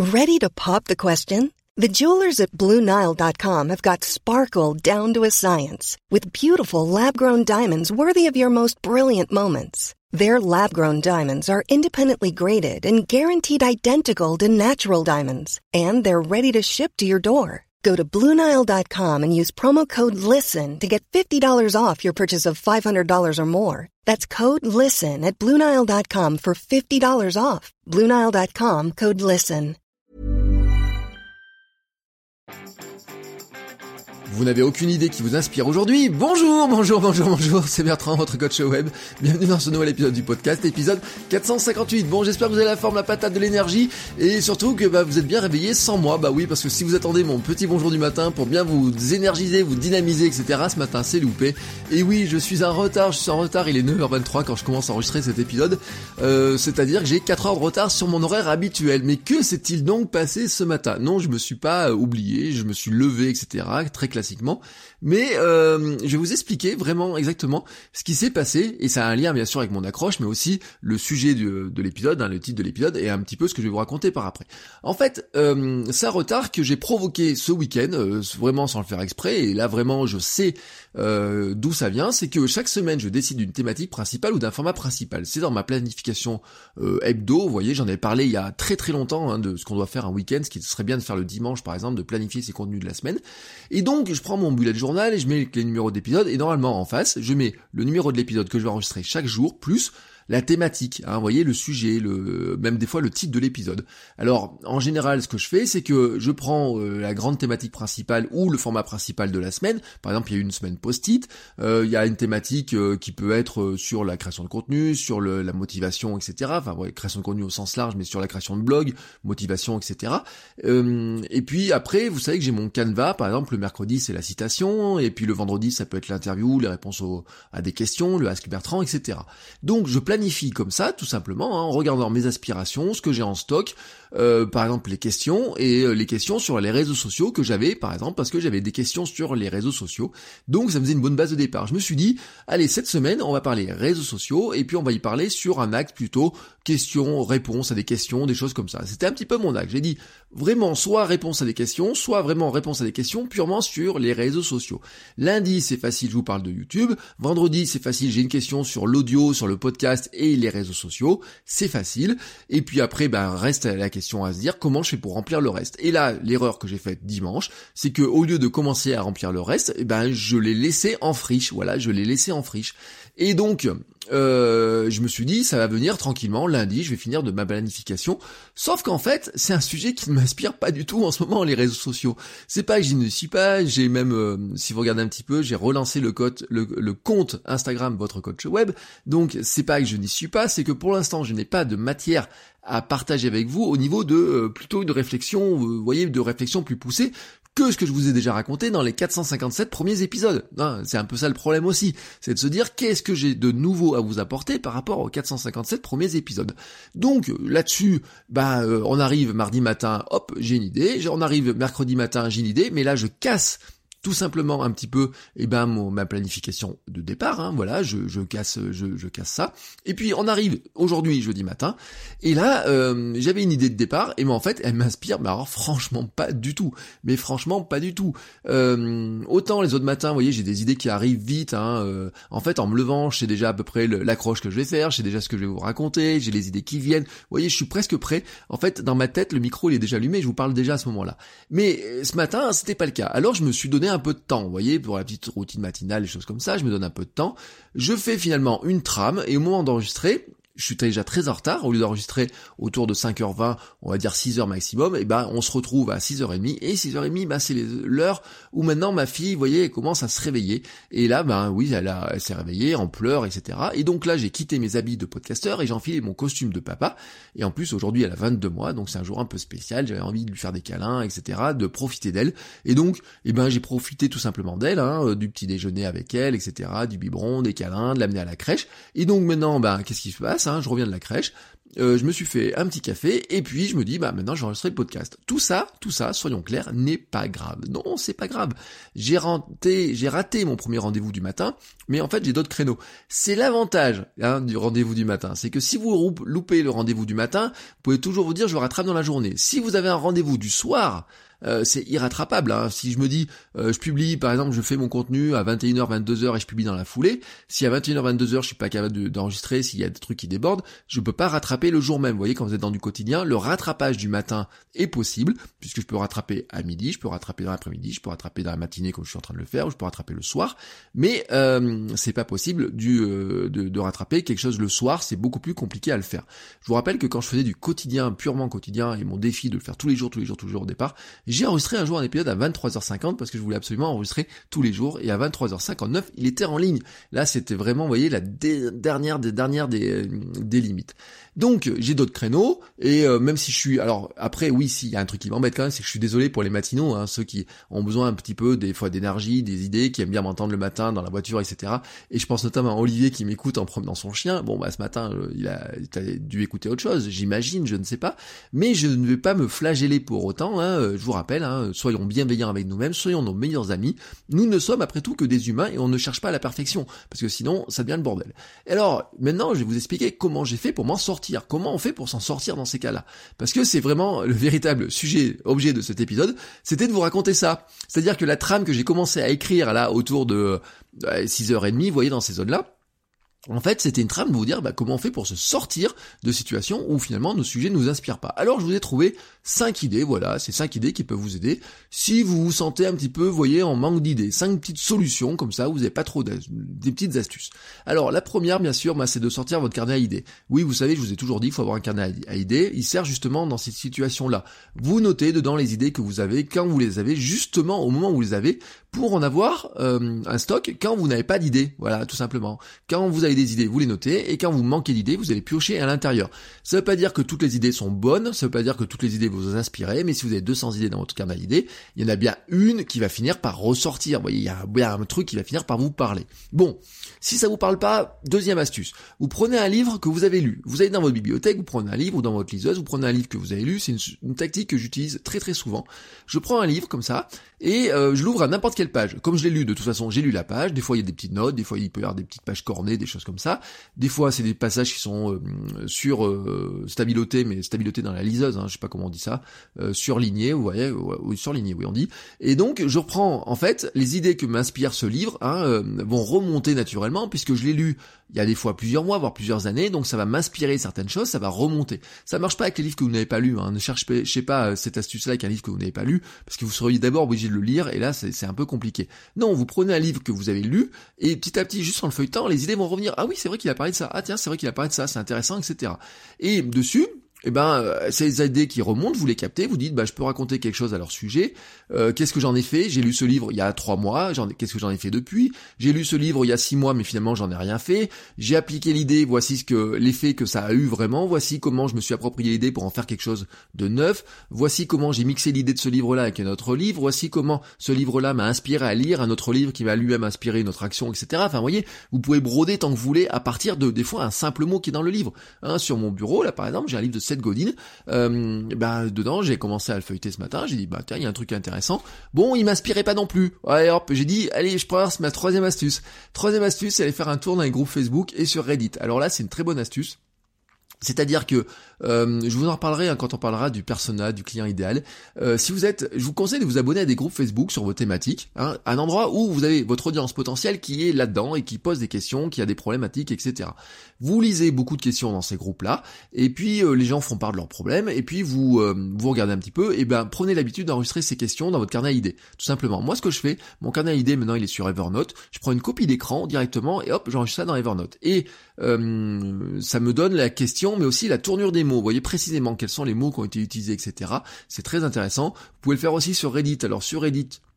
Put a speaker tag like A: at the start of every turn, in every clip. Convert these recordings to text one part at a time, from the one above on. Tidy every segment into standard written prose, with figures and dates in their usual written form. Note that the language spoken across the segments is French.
A: Ready to pop the question? The jewelers at BlueNile.com have got sparkle down to a science with beautiful lab-grown diamonds worthy of your most brilliant moments. Their lab-grown diamonds are independently graded and guaranteed identical to natural diamonds, and they're ready to ship to your door. Go to BlueNile.com and use promo code LISTEN to get $50 off your purchase of $500 or more. That's code LISTEN at BlueNile.com for $50 off. BlueNile.com, code LISTEN.
B: Vous n'avez aucune idée qui vous inspire aujourd'hui? Bonjour, c'est Bertrand, votre coach web. Bienvenue dans ce nouvel épisode du podcast, épisode 458. Bon, j'espère que vous avez la forme, la patate, de l'énergie, et surtout que vous êtes bien réveillés sans moi. Bah oui, parce que si vous attendez mon petit bonjour du matin pour bien vous énergiser, vous dynamiser, etc., ce matin c'est loupé. Et oui, je suis en retard, il est 9h23 quand je commence à enregistrer cet épisode, c'est-à-dire que j'ai 4 heures de retard sur mon horaire habituel. Mais que s'est-il donc passé ce matin? Non, je me suis pas oublié, je me suis levé, etc., très classiquement, mais je vais vous expliquer vraiment exactement ce qui s'est passé, et ça a un lien bien sûr avec mon accroche, mais aussi le sujet de l'épisode, le titre de l'épisode, et un petit peu ce que je vais vous raconter par après. En fait, c'est un retard que j'ai provoqué ce week-end, vraiment sans le faire exprès, et là vraiment je sais d'où ça vient. C'est que chaque semaine je décide d'une thématique principale ou d'un format principal. C'est dans ma planification hebdo, vous voyez, j'en avais parlé il y a très très longtemps, de ce qu'on doit faire un week-end, ce qui serait bien de faire le dimanche par exemple, de planifier ses contenus de la semaine. Et donc je prends mon bullet journal et je mets les numéros d'épisodes, et normalement en face je mets le numéro de l'épisode que je vais enregistrer chaque jour, plus la thématique, vous voyez, le sujet, même des fois le titre de l'épisode. Alors, en général, ce que je fais, c'est que je prends la grande thématique principale ou le format principal de la semaine. Par exemple, il y a une semaine post-it, il y a une thématique qui peut être sur la création de contenu, sur la motivation, etc. Enfin, ouais, création de contenu au sens large, mais sur la création de blog, motivation, etc. Et puis après, vous savez que j'ai mon Canva, par exemple, le mercredi, c'est la citation, et puis le vendredi, ça peut être l'interview, les réponses à des questions, le Ask Bertrand, etc. Donc, je planifie comme ça, tout simplement, en regardant mes aspirations, ce que j'ai en stock, par exemple les questions, et les questions sur les réseaux sociaux que j'avais, par exemple, parce que j'avais des questions sur les réseaux sociaux, donc ça me faisait une bonne base de départ. Je me suis dit, allez, cette semaine, on va parler réseaux sociaux, et puis on va y parler sur un axe plutôt questions, réponses à des questions, des choses comme ça. C'était un petit peu mon axe. J'ai dit, vraiment, soit réponse à des questions, soit vraiment réponse à des questions purement sur les réseaux sociaux. Lundi, c'est facile, je vous parle de YouTube. Vendredi, c'est facile, j'ai une question sur l'audio, sur le podcast et les réseaux sociaux. C'est facile. Et puis après, reste la question à se dire, comment je fais pour remplir le reste? Et là, l'erreur que j'ai faite dimanche, c'est que au lieu de commencer à remplir le reste, je l'ai laissé en friche. Voilà, je l'ai laissé en friche. Et donc, je me suis dit, ça va venir tranquillement, lundi, je vais finir de ma planification. Sauf qu'en fait, c'est un sujet qui ne m'inspire pas du tout en ce moment, les réseaux sociaux. C'est pas que j'y ne suis pas, j'ai même, si vous regardez un petit peu, j'ai relancé le compte Instagram, votre coach web. Donc, c'est pas que je n'y suis pas, c'est que pour l'instant, je n'ai pas de matière à partager avec vous au niveau de, plutôt une réflexion, vous voyez, de réflexion plus poussée, que ce que je vous ai déjà raconté dans les 457 premiers épisodes. C'est un peu ça le problème aussi, c'est de se dire qu'est-ce que j'ai de nouveau à vous apporter par rapport aux 457 premiers épisodes. Donc là-dessus, on arrive mardi matin, hop, j'ai une idée, on arrive mercredi matin, j'ai une idée, mais là je casse tout simplement un petit peu ma planification de départ, voilà, je casse ça. Et puis on arrive aujourd'hui jeudi matin, et là j'avais une idée de départ, et en fait elle m'inspire, mais alors franchement pas du tout. Autant les autres matins, vous voyez, j'ai des idées qui arrivent vite, en fait en me levant, je sais déjà à peu près l'accroche que je vais faire, je sais déjà ce que je vais vous raconter, j'ai les idées qui viennent, vous voyez, je suis presque prêt. En fait, dans ma tête, le micro il est déjà allumé, je vous parle déjà à ce moment-là. Mais ce matin, c'était pas le cas. Alors je me suis donné un peu de temps, vous voyez, pour la petite routine matinale, les choses comme ça, je me donne un peu de temps, je fais finalement une trame, et au moment d'enregistrer, je suis déjà très en retard, au lieu d'enregistrer autour de 5h20, on va dire 6h maximum, on se retrouve à 6h30, et 6h30, c'est l'heure où maintenant ma fille, vous voyez, elle commence à se réveiller, et là, oui, elle s'est réveillée, en pleurs, etc., et donc là, j'ai quitté mes habits de podcasteur, et j'ai enfilé mon costume de papa, et en plus, aujourd'hui, elle a 22 mois, donc c'est un jour un peu spécial, j'avais envie de lui faire des câlins, etc., de profiter d'elle, et donc, j'ai profité tout simplement d'elle, du petit déjeuner avec elle, etc., du biberon, des câlins, de l'amener à la crèche, et donc maintenant, qu'est-ce qui se passe, je reviens de la crèche, je me suis fait un petit café, et puis je me dis, maintenant je vais enregistrer le podcast. Tout ça, soyons clairs, n'est pas grave. Non, c'est pas grave. J'ai raté mon premier rendez-vous du matin, mais en fait j'ai d'autres créneaux. C'est l'avantage du rendez-vous du matin, c'est que si vous loupez le rendez-vous du matin, vous pouvez toujours vous dire je le rattrape dans la journée. Si vous avez un rendez-vous du soir, c'est irrattrapable. Si je me dis, je publie, par exemple, je fais mon contenu à 21h, 22h et je publie dans la foulée, si à 21h, 22h je suis pas capable d'enregistrer, s'il y a des trucs qui débordent, je peux pas rattraper le jour même. Vous voyez, quand vous êtes dans du quotidien, le rattrapage du matin est possible, puisque je peux rattraper à midi, je peux rattraper dans l'après-midi, je peux rattraper dans la matinée comme je suis en train de le faire, ou je peux rattraper le soir, mais c'est pas possible de rattraper quelque chose le soir, c'est beaucoup plus compliqué à le faire. Je vous rappelle que quand je faisais du quotidien, purement quotidien, et mon défi de le faire tous les jours au départ, j'ai enregistré un jour un épisode à 23h50 parce que je voulais absolument enregistrer tous les jours, et à 23h59 il était en ligne. Là c'était vraiment, vous voyez, la dernière des limites. Donc j'ai d'autres créneaux, et même si je suis, alors après oui, s'il y a un truc qui m'embête quand même, c'est que je suis désolé pour les matinaux, ceux qui ont besoin un petit peu des fois d'énergie, des idées, qui aiment bien m'entendre le matin dans la voiture, etc. Et je pense notamment à Olivier qui m'écoute en promenant son chien. Bon ce matin il a dû écouter autre chose, j'imagine, je ne sais pas, mais je ne vais pas me flageller pour autant. Je vous rappelle, soyons bienveillants avec nous-mêmes, soyons nos meilleurs amis. Nous ne sommes après tout que des humains, et on ne cherche pas la perfection, parce que sinon ça devient le bordel. Et alors maintenant je vais vous expliquer comment j'ai fait pour m'en sortir. Comment on fait pour s'en sortir dans ces cas-là? Parce que c'est vraiment le véritable objet de cet épisode, c'était de vous raconter ça. C'est-à-dire que la trame que j'ai commencé à écrire là autour de 6h30, vous voyez, dans ces zones-là, en fait, c'était une trame de vous dire comment on fait pour se sortir de situations où finalement nos sujets ne nous inspirent pas. Alors je vous ai trouvé 5 idées, voilà, c'est 5 idées qui peuvent vous aider si vous vous sentez un petit peu, vous voyez, en manque d'idées. 5 petites solutions, comme ça, vous n'avez pas trop des petites astuces. Alors la première, bien sûr, c'est de sortir votre carnet à idées. Oui, vous savez, je vous ai toujours dit qu'il faut avoir un carnet à idées. Il sert justement dans cette situation-là. Vous notez dedans les idées que vous avez, quand vous les avez, justement au moment où vous les avez, pour en avoir un stock quand vous n'avez pas d'idées. Voilà, tout simplement. Quand vous avez des idées, vous les notez, et quand vous manquez d'idées, vous allez piocher à l'intérieur. Ça veut pas dire que toutes les idées sont bonnes, ça veut pas dire que toutes les idées vous inspirent, mais si vous avez 200 idées dans votre carnet d'idées, il y en a bien une qui va finir par ressortir. Vous voyez, il y a bien un truc qui va finir par vous parler. Bon, si ça vous parle pas, deuxième astuce. Vous prenez un livre que vous avez lu. Vous allez dans votre bibliothèque, vous prenez un livre, ou dans votre liseuse, vous prenez un livre que vous avez lu. C'est une tactique que j'utilise très très souvent. Je prends un livre comme ça, et je l'ouvre à n'importe quelle page. Comme je l'ai lu, de toute façon, j'ai lu la page. Des fois, il y a des petites notes, des fois, il peut y avoir des petites pages cornées, des choses comme ça. Des fois, c'est des passages qui sont stabilotés, mais stabilotés dans la liseuse, je sais pas comment on dit ça, surlignés, vous voyez, oui, surlignés, oui, on dit. Et donc, je reprends, en fait, les idées que m'inspire ce livre, vont remonter naturellement, puisque je l'ai lu il y a des fois plusieurs mois, voire plusieurs années, donc ça va m'inspirer certaines choses, ça va remonter. Ça marche pas avec les livres que vous n'avez pas lus, ne cherchez pas cette astuce-là avec un livre que vous n'avez pas lu, parce que vous seriez d'abord obligé de le lire, et là, c'est un peu compliqué. Non, vous prenez un livre que vous avez lu, et petit à petit, juste en le feuilletant, les idées vont revenir. Ah oui, c'est vrai qu'il a parlé de ça. Ah tiens, c'est vrai qu'il a parlé de ça, c'est intéressant, etc. Et dessus, ces idées qui remontent, vous les captez, vous dites, je peux raconter quelque chose à leur sujet. Qu'est-ce que j'en ai fait? J'ai lu ce livre il y a 3 mois, qu'est-ce que j'en ai fait depuis? J'ai lu ce livre il y a 6 mois, mais finalement j'en ai rien fait. J'ai appliqué l'idée, voici l'effet que ça a eu vraiment, voici comment je me suis approprié l'idée pour en faire quelque chose de neuf, voici comment j'ai mixé l'idée de ce livre-là avec un autre livre, voici comment ce livre-là m'a inspiré à lire un autre livre qui m'a lui-même inspiré une autre action, etc. Enfin, vous voyez, vous pouvez broder tant que vous voulez à partir de, des fois, un simple mot qui est dans le livre. Sur mon bureau, là, par exemple, j'ai un livre de Seth Godin, dedans, j'ai commencé à le feuilleter ce matin, j'ai dit, tiens, il y a un truc intéressant. Bon, il m'inspirait pas non plus. Ouais, hop, j'ai dit, allez, je prends ma troisième astuce. Troisième astuce, c'est aller faire un tour dans les groupes Facebook et sur Reddit. Alors là, c'est une très bonne astuce. C'est-à-dire que je vous en reparlerai quand on parlera du persona, du client idéal. Je vous conseille de vous abonner à des groupes Facebook sur vos thématiques, un endroit où vous avez votre audience potentielle qui est là-dedans et qui pose des questions, qui a des problématiques, etc. Vous lisez beaucoup de questions dans ces groupes-là, et puis les gens font part de leurs problèmes, et puis vous regardez un petit peu, et prenez l'habitude d'enregistrer ces questions dans votre carnet à idées, tout simplement. Moi, ce que je fais, mon carnet à idées maintenant, il est sur Evernote. Je prends une copie d'écran directement et hop, j'enregistre ça dans Evernote. Et ça me donne la question, mais aussi la tournure des mots. Vous voyez précisément quels sont les mots qui ont été utilisés, etc. C'est très intéressant. Vous pouvez le faire aussi sur Reddit. Alors sur Reddit,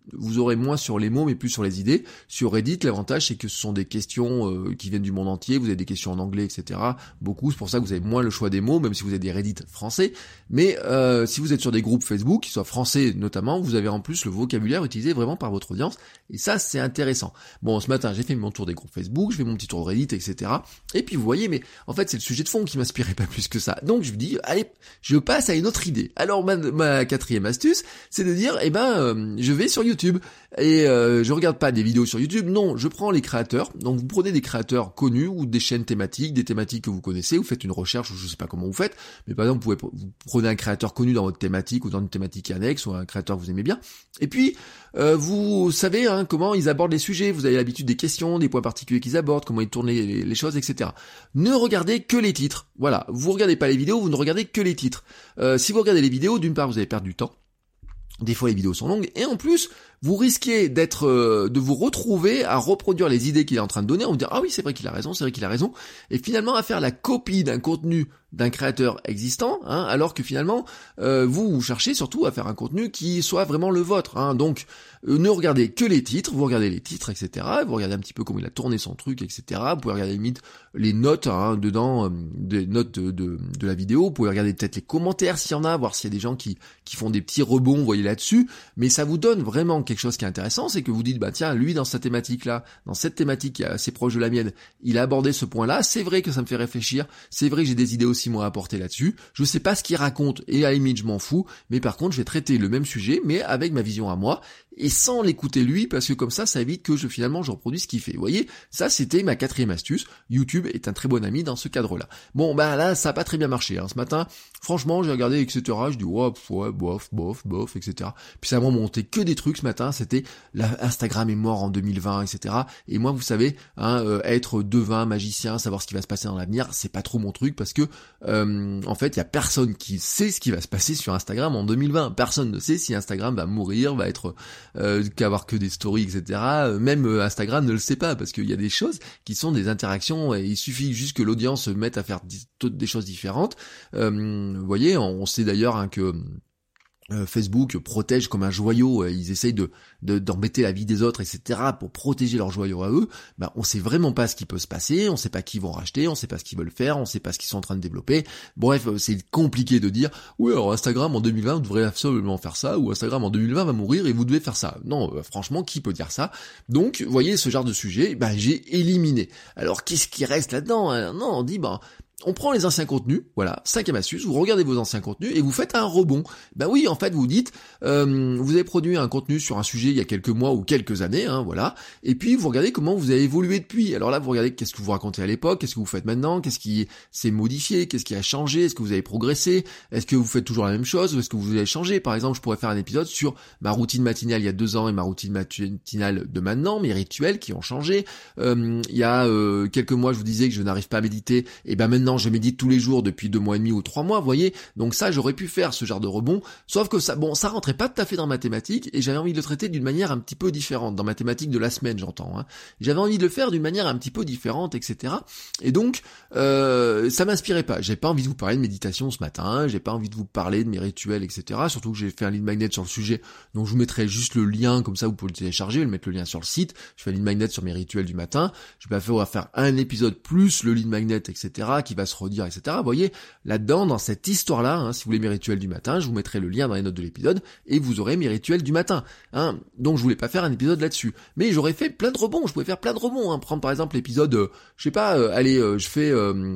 B: vous aurez moins sur les mots mais plus sur les idées. Sur Reddit, l'avantage c'est que ce sont des questions qui viennent du monde entier, vous avez des questions en anglais, etc. Beaucoup, c'est pour ça que vous avez moins le choix des mots, même si vous avez des Reddit français. Mais si vous êtes sur des groupes Facebook, qui soient français notamment, vous avez en plus le vocabulaire utilisé vraiment par votre audience, et ça c'est intéressant. Bon, ce matin j'ai fait mon tour des groupes Facebook, je fais mon petit tour de Reddit, etc. Et puis vous voyez, mais en fait c'est le sujet de fond qui m'inspirait pas plus que ça. Donc je me dis, allez, je passe à une autre idée. Alors ma quatrième astuce, c'est de dire, je vais sur YouTube et je regarde pas des vidéos sur YouTube, non, je prends les créateurs. Donc vous prenez des créateurs connus ou des chaînes thématiques, des thématiques que vous connaissez, vous faites une recherche ou je sais pas comment vous faites, mais par exemple vous prenez un créateur connu dans votre thématique ou dans une thématique annexe ou un créateur que vous aimez bien, et puis vous savez comment ils abordent les sujets, vous avez l'habitude des questions, des points particuliers qu'ils abordent, comment ils tournent les choses, etc. Ne regardez que les titres, voilà, vous regardez pas les vidéos, vous ne regardez que les titres. Si vous regardez les vidéos, d'une part vous allez perdre du temps, des fois les vidéos sont longues, et en plus vous risquez de vous retrouver à reproduire les idées qu'il est en train de donner, en vous dire ah oui c'est vrai qu'il a raison, et finalement à faire la copie d'un contenu d'un créateur existant, alors que finalement vous cherchez surtout à faire un contenu qui soit vraiment le vôtre, donc ne regardez que les titres, vous regardez les titres, etc. Vous regardez un petit peu comment il a tourné son truc, etc. Vous pouvez regarder limite les notes dedans, des notes de la vidéo, vous pouvez regarder peut-être les commentaires s'il y en a, voir s'il y a des gens qui font des petits rebonds, vous voyez là-dessus, mais ça vous donne vraiment quelque chose qui est intéressant, c'est que vous dites, tiens, lui dans cette thématique-là, dans cette thématique qui est assez proche de la mienne, il a abordé ce point-là, c'est vrai que ça me fait réfléchir, c'est vrai que j'ai des idées aussi moi à apporter là-dessus, je sais pas ce qu'il raconte, et à la limite je m'en fous, mais par contre je vais traiter le même sujet, mais avec ma vision à moi, et sans l'écouter lui, parce que comme ça évite que je reproduise ce qu'il fait. Vous voyez, ça c'était ma quatrième astuce. YouTube est un très bon ami dans ce cadre-là. Bon, là, ça a pas très bien marché. Ce matin, franchement, j'ai regardé, etc. Je dis, ouais, bof, etc. Puis ça m'a monté que des trucs ce matin. C'était, Instagram est mort en 2020, etc. Et moi, vous savez, être devin, magicien, savoir ce qui va se passer dans l'avenir, c'est pas trop mon truc, parce que, en fait, il y a personne qui sait ce qui va se passer sur Instagram en 2020. Personne ne sait si Instagram va mourir, va être qu'avoir que des stories, etc. Même Instagram ne le sait pas, parce qu'il y a des choses qui sont des interactions, et il suffit juste que l'audience se mette à faire des choses différentes. Vous voyez, on sait d'ailleurs que Facebook protège comme un joyau, ils essayent d'embêter la vie des autres, etc. pour protéger leur joyau à eux. On sait vraiment pas ce qui peut se passer, on sait pas qui vont racheter, on sait pas ce qu'ils veulent faire, on sait pas ce qu'ils sont en train de développer. Bref, c'est compliqué de dire oui alors Instagram en 2020 vous devrez absolument faire ça, ou Instagram en 2020 va mourir et vous devez faire ça. Non, franchement, qui peut dire ça? Donc, vous voyez, ce genre de sujet, j'ai éliminé. Alors, qu'est-ce qui reste là-dedans? Non, on dit on prend les anciens contenus, voilà, 5e astuce, vous regardez vos anciens contenus et vous faites un rebond. Oui, en fait, vous dites, vous avez produit un contenu sur un sujet il y a quelques mois ou quelques années, voilà, et puis vous regardez comment vous avez évolué depuis. Alors là, vous regardez qu'est-ce que vous racontez à l'époque, qu'est-ce que vous faites maintenant, qu'est-ce qui s'est modifié, qu'est-ce qui a changé, est-ce que vous avez progressé, est-ce que vous fêtes toujours la même chose, ou est-ce que vous avez changé. Par exemple, je pourrais faire un épisode sur ma routine matinale il y a 2 ans et ma routine matinale de maintenant, mes rituels qui ont changé. Il y a quelques mois, je vous disais que je n'arrive pas à méditer, et maintenant je médite tous les jours depuis 2 mois et demi ou 3 mois, vous voyez. Donc ça, j'aurais pu faire ce genre de rebond, sauf que ça rentrait pas tout à fait dans ma thématique, et j'avais envie de le traiter d'une manière un petit peu différente, dans ma thématique de la semaine, j'entends. J'avais envie de le faire d'une manière un petit peu différente, etc. Et donc, ça m'inspirait pas. J'ai pas envie de vous parler de méditation ce matin, j'ai pas envie de vous parler de mes rituels, etc. Surtout que j'ai fait un lead magnet sur le sujet, donc je vous mettrai juste le lien, comme ça vous pouvez le télécharger, je vais mettre le lien sur le site. Je fais un lead magnet sur mes rituels du matin, on va faire un épisode plus le lead magnet, etc., qui va se redire, etc. Vous voyez, là-dedans, dans cette histoire-là, si vous voulez mes rituels du matin, je vous mettrai le lien dans les notes de l'épisode, et vous aurez mes rituels du matin. Donc je voulais pas faire un épisode là-dessus. Mais j'aurais fait plein de rebonds, je pouvais faire plein de rebonds. Prendre par exemple l'épisode, je sais pas, je fais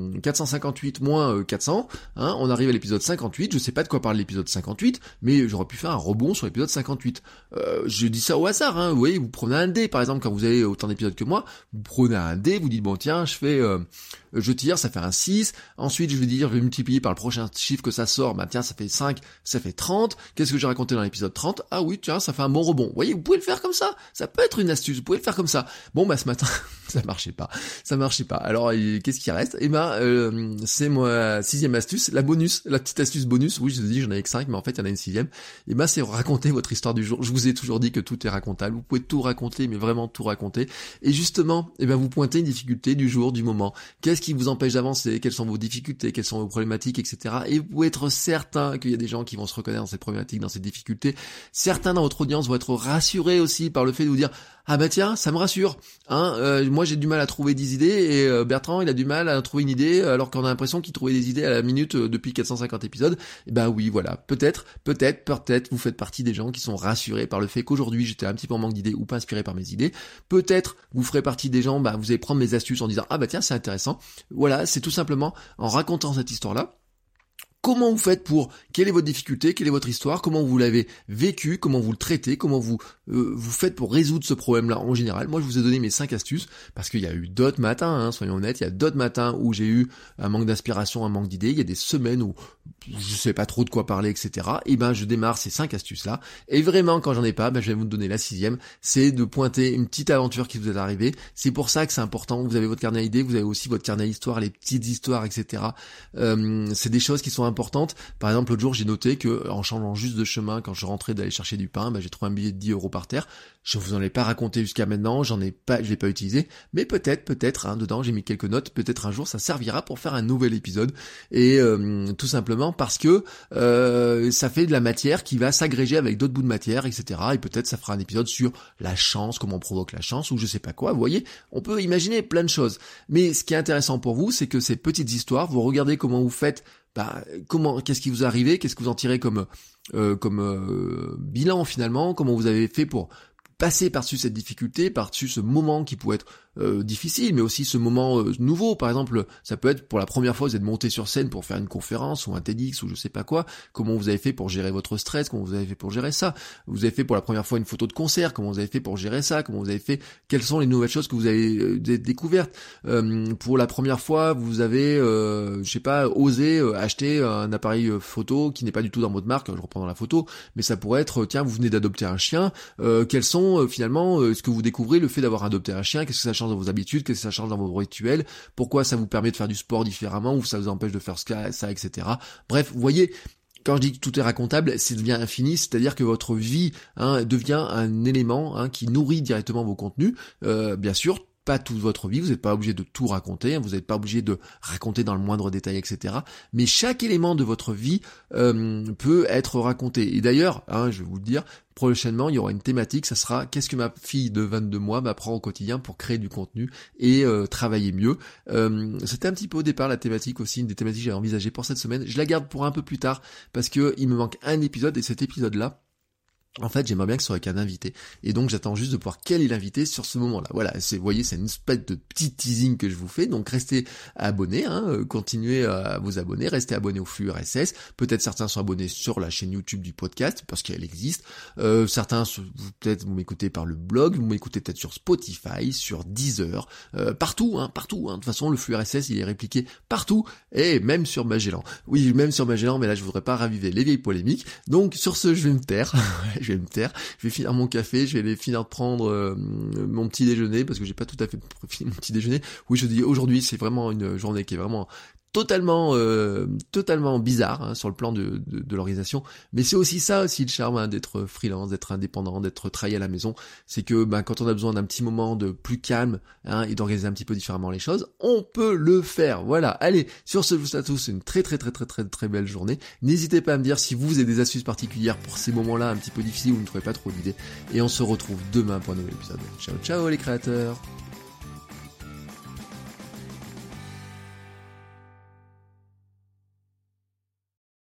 B: 458 moins 400, on arrive à l'épisode 58, je sais pas de quoi parle l'épisode 58, mais j'aurais pu faire un rebond sur l'épisode 58. Je dis ça au hasard, vous voyez, vous prenez un dé, par exemple, quand vous avez autant d'épisodes que moi, vous prenez un dé, vous dites, bon tiens, je tire, ça fait un 6, ensuite je vais multiplier par le prochain chiffre que ça sort, tiens, ça fait 5, ça fait 30, qu'est-ce que j'ai raconté dans l'épisode 30? Ah oui, tiens, ça fait un bon rebond. Vous voyez, vous pouvez le faire comme ça peut être une astuce, vous pouvez le faire comme ça. Bon, ce matin, ça marchait pas. Alors, qu'est-ce qui reste? C'est ma 6e astuce, la petite astuce bonus. Oui, je vous ai dit, j'en avais que 5, mais en fait, il y en a une 6e. C'est raconter votre histoire du jour. Je vous ai toujours dit que tout est racontable. Vous pouvez tout raconter, mais vraiment tout raconter. Et justement, vous pointez une difficulté du jour, du moment. Qu'est-ce qui vous empêche d'avancer, quelles sont vos difficultés, quelles sont vos problématiques, etc. Et vous pouvez être certain qu'il y a des gens qui vont se reconnaître dans ces problématiques, dans ces difficultés. Certains dans votre audience vont être rassurés aussi par le fait de vous dire ah bah tiens, ça me rassure. Moi j'ai du mal à trouver des idées et Bertrand il a du mal à trouver une idée alors qu'on a l'impression qu'il trouvait des idées à la minute depuis 450 épisodes. Et ben oui, voilà, peut-être vous faites partie des gens qui sont rassurés par le fait qu'aujourd'hui j'étais un petit peu en manque d'idées ou pas inspiré par mes idées. Peut-être vous ferez partie des gens, vous allez prendre mes astuces en disant ah bah tiens c'est intéressant. Voilà, c'est tout simplement en racontant cette histoire-là. Comment vous faites quelle est votre difficulté, quelle est votre histoire, comment vous l'avez vécu, comment vous le traitez, comment vous faites pour résoudre ce problème-là en général. Moi, je vous ai donné mes 5 astuces, parce qu'il y a eu d'autres matins, soyons honnêtes, il y a d'autres matins où j'ai eu un manque d'inspiration, un manque d'idées, il y a des semaines où je sais pas trop de quoi parler, etc. Et je démarre ces 5 astuces-là, et vraiment, quand j'en ai pas, je vais vous donner la 6e, c'est de pointer une petite aventure qui vous est arrivée. C'est pour ça que c'est important, vous avez votre carnet à idées, vous avez aussi votre carnet à histoire, les petites histoires, etc. C'est des choses qui sont importante. Par exemple, l'autre jour, j'ai noté que en changeant juste de chemin, quand je rentrais d'aller chercher du pain, j'ai trouvé un billet de 10 € par terre. Je vous en ai pas raconté jusqu'à maintenant, je l'ai pas utilisé, mais peut-être, dedans, j'ai mis quelques notes, peut-être un jour, ça servira pour faire un nouvel épisode. Et tout simplement parce que ça fait de la matière qui va s'agréger avec d'autres bouts de matière, etc. Et peut-être ça fera un épisode sur la chance, comment on provoque la chance, ou je sais pas quoi. Vous voyez, on peut imaginer plein de choses. Mais ce qui est intéressant pour vous, c'est que ces petites histoires, vous regardez comment vous faites. Qu'est-ce qui vous est arrivé, qu'est-ce que vous en tirez comme bilan finalement, comment vous avez fait pour passer par-dessus cette difficulté, par-dessus ce moment qui pouvait être difficile, mais aussi ce moment nouveau. Par exemple, ça peut être pour la première fois vous êtes monté sur scène pour faire une conférence ou un TEDx ou je sais pas quoi. Comment vous avez fait pour gérer votre stress, comment vous avez fait pour gérer ça. Vous avez fait pour la première fois une photo de concert, comment vous avez fait pour gérer ça, comment vous avez fait, quelles sont les nouvelles choses que vous avez découvertes. Pour la première fois, vous avez osé acheter un appareil photo qui n'est pas du tout dans votre marque, je reprends dans la photo, mais ça pourrait être tiens, vous venez d'adopter un chien, quels sont finalement ce que vous découvrez, le fait d'avoir adopté un chien, qu'est-ce que ça change dans vos habitudes, qu'est-ce que ça change dans vos rituels, pourquoi ça vous permet de faire du sport différemment ou ça vous empêche de faire ça, etc. Bref, vous voyez, quand je dis que tout est racontable, c'est devient infini, c'est-à-dire que votre vie devient un élément qui nourrit directement vos contenus. Bien sûr, pas toute votre vie, vous n'êtes pas obligé de tout raconter, vous n'êtes pas obligé de raconter dans le moindre détail, etc. Mais chaque élément de votre vie peut être raconté. Et d'ailleurs, je vais vous le dire, prochainement, il y aura une thématique, ça sera qu'est-ce que ma fille de 22 mois m'apprend au quotidien pour créer du contenu et travailler mieux. C'était un petit peu au départ la thématique aussi, une des thématiques que j'avais envisagées pour cette semaine. Je la garde pour un peu plus tard parce que il me manque un épisode et cet épisode-là, en fait, j'aimerais bien que ce soit avec un invité. Et donc, j'attends juste de voir quel est l'invité sur ce moment-là. Voilà, vous voyez, c'est une espèce de petit teasing que je vous fais. Donc, restez abonnés, continuez à vous abonner, restez abonnés au flux RSS. Peut-être certains sont abonnés sur la chaîne YouTube du podcast, parce qu'elle existe. Certains, peut-être, vous m'écoutez par le blog, vous m'écoutez peut-être sur Spotify, sur Deezer, partout. De toute façon, le flux RSS, il est répliqué partout, et même sur Magellan. Oui, même sur Magellan, mais là, je voudrais pas raviver les vieilles polémiques. Donc, sur ce, je vais me taire. Je vais finir mon café, je vais finir de prendre mon petit déjeuner, parce que j'ai pas tout à fait fini mon petit déjeuner. Oui, je dis aujourd'hui, c'est vraiment une journée qui est vraiment totalement bizarre sur le plan de l'organisation, mais c'est aussi ça aussi le charme d'être freelance, d'être indépendant, d'être travaillé à la maison, c'est que quand on a besoin d'un petit moment de plus calme et d'organiser un petit peu différemment les choses, on peut le faire. Voilà, allez, sur ce, je vous souhaite à tous une très belle journée. N'hésitez pas à me dire si vous avez des astuces particulières pour ces moments-là un petit peu difficiles où vous ne trouvez pas trop d'idées, et on se retrouve demain pour un nouvel épisode. Ciao les créateurs.